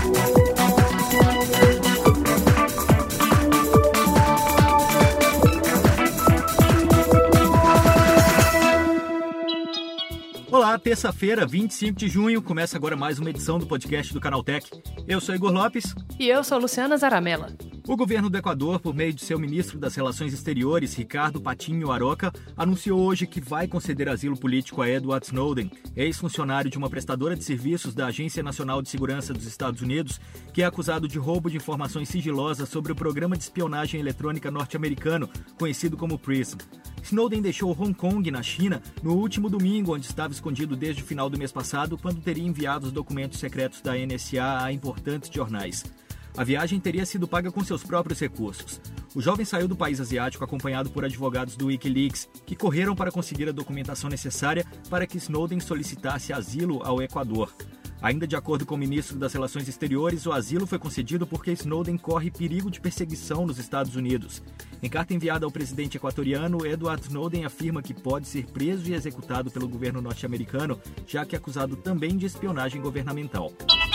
Olá, terça-feira, 25 de junho, começa agora mais uma edição do podcast do Canaltech. Eu sou Igor Lopes. E eu sou Luciana Zaramella. O governo do Equador, por meio de seu ministro das Relações Exteriores, Ricardo Patiño Aroca, anunciou hoje que vai conceder asilo político a Edward Snowden, ex-funcionário de uma prestadora de serviços da Agência Nacional de Segurança dos Estados Unidos, que é acusado de roubo de informações sigilosas sobre o programa de espionagem eletrônica norte-americano, conhecido como PRISM. Snowden deixou Hong Kong, na China, no último domingo, onde estava escondido desde o final do mês passado, quando teria enviado os documentos secretos da NSA a importantes jornais. A viagem teria sido paga com seus próprios recursos. O jovem saiu do país asiático acompanhado por advogados do Wikileaks, que correram para conseguir a documentação necessária para que Snowden solicitasse asilo ao Equador. Ainda de acordo com o ministro das Relações Exteriores, o asilo foi concedido porque Snowden corre perigo de perseguição nos Estados Unidos. Em carta enviada ao presidente equatoriano, Edward Snowden afirma que pode ser preso e executado pelo governo norte-americano, já que é acusado também de espionagem governamental.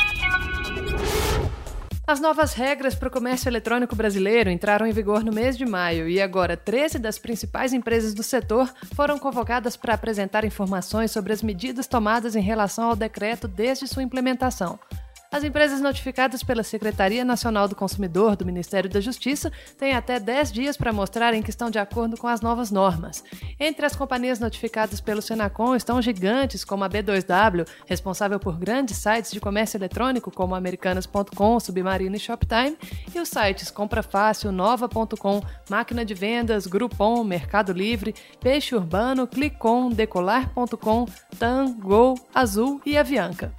As novas regras para o comércio eletrônico brasileiro entraram em vigor no mês de maio e agora 13 das principais empresas do setor foram convocadas para apresentar informações sobre as medidas tomadas em relação ao decreto desde sua implementação. As empresas notificadas pela Secretaria Nacional do Consumidor do Ministério da Justiça têm até 10 dias para mostrarem que estão de acordo com as novas normas. Entre as companhias notificadas pelo Senacom estão gigantes como a B2W, responsável por grandes sites de comércio eletrônico como Americanas.com, Submarino e Shoptime, e os sites Compra Fácil, Nova.com, Máquina de Vendas, Groupon, Mercado Livre, Peixe Urbano, Clicom, Decolar.com, TAM, Gol, Azul e Avianca.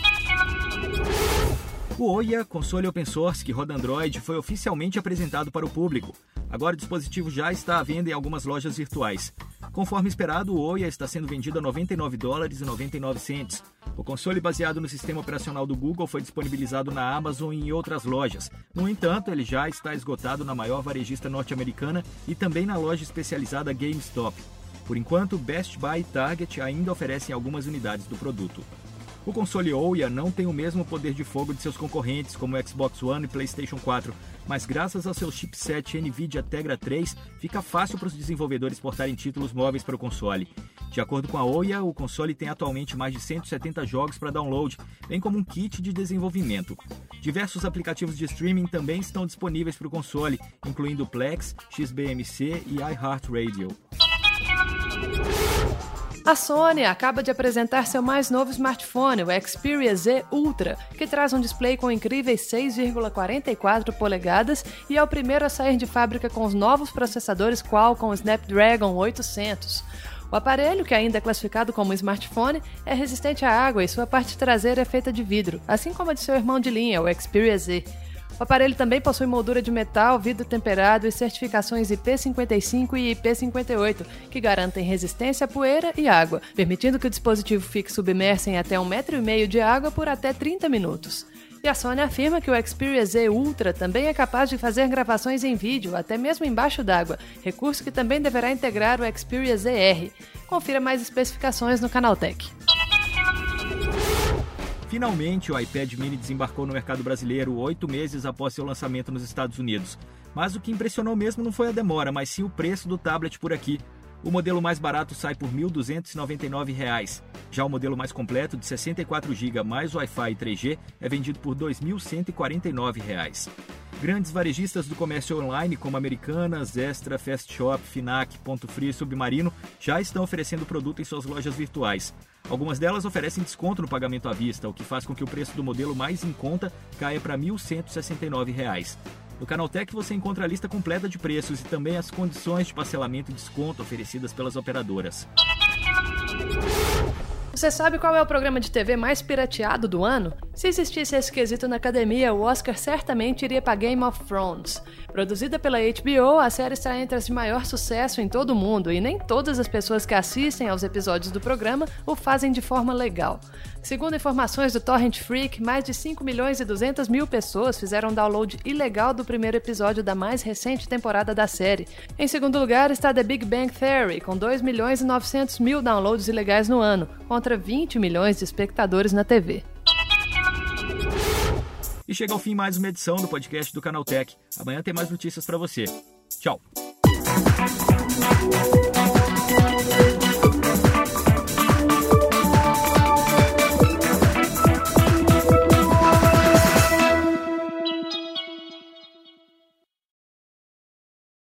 O Ouya, console open source que roda Android, foi oficialmente apresentado para o público. Agora o dispositivo já está à venda em algumas lojas virtuais. Conforme esperado, o Ouya está sendo vendido a $99,99. O console baseado no sistema operacional do Google foi disponibilizado na Amazon e em outras lojas. No entanto, ele já está esgotado na maior varejista norte-americana e também na loja especializada GameStop. Por enquanto, Best Buy e Target ainda oferecem algumas unidades do produto. O console Ouya não tem o mesmo poder de fogo de seus concorrentes, como o Xbox One e PlayStation 4, mas graças ao seu chipset NVIDIA Tegra 3, fica fácil para os desenvolvedores portarem títulos móveis para o console. De acordo com a Ouya, o console tem atualmente mais de 170 jogos para download, bem como um kit de desenvolvimento. Diversos aplicativos de streaming também estão disponíveis para o console, incluindo Plex, XBMC e iHeartRadio. A Sony acaba de apresentar seu mais novo smartphone, o Xperia Z Ultra, que traz um display com incríveis 6,44 polegadas e é o primeiro a sair de fábrica com os novos processadores Qualcomm Snapdragon 800. O aparelho, que ainda é classificado como smartphone, é resistente à água e sua parte traseira é feita de vidro, assim como a de seu irmão de linha, o Xperia Z. O aparelho também possui moldura de metal, vidro temperado e certificações IP55 e IP58, que garantem resistência à poeira e água, permitindo que o dispositivo fique submerso em até 1,5 metro de água por até 30 minutos. E a Sony afirma que o Xperia Z Ultra também é capaz de fazer gravações em vídeo, até mesmo embaixo d'água, recurso que também deverá integrar o Xperia ZR. Confira mais especificações no Canaltech. Finalmente, o iPad mini desembarcou no mercado brasileiro 8 meses após seu lançamento nos Estados Unidos. Mas o que impressionou mesmo não foi a demora, mas sim o preço do tablet por aqui. O modelo mais barato sai por R$ 1.299. Já o modelo mais completo, de 64 GB mais Wi-Fi e 3G, é vendido por R$ 2.149. Grandes varejistas do comércio online, como Americanas, Extra, Fast Shop, Finac, Ponto Frio e Submarino, já estão oferecendo o produto em suas lojas virtuais. Algumas delas oferecem desconto no pagamento à vista, o que faz com que o preço do modelo mais em conta caia para R$ 1.169. No Canaltech você encontra a lista completa de preços e também as condições de parcelamento e desconto oferecidas pelas operadoras. Você sabe qual é o programa de TV mais pirateado do ano? Se existisse esse quesito na academia, o Oscar certamente iria para Game of Thrones. Produzida pela HBO, a série está entre as de maior sucesso em todo o mundo e nem todas as pessoas que assistem aos episódios do programa o fazem de forma legal. Segundo informações do Torrent Freak, mais de 5.200.000 pessoas fizeram download ilegal do primeiro episódio da mais recente temporada da série. Em segundo lugar está The Big Bang Theory, com 2.900.000 downloads ilegais no ano, contra 20 milhões de espectadores na TV. E chega ao fim mais uma edição do podcast do Canaltech. Amanhã tem mais notícias para você. Tchau!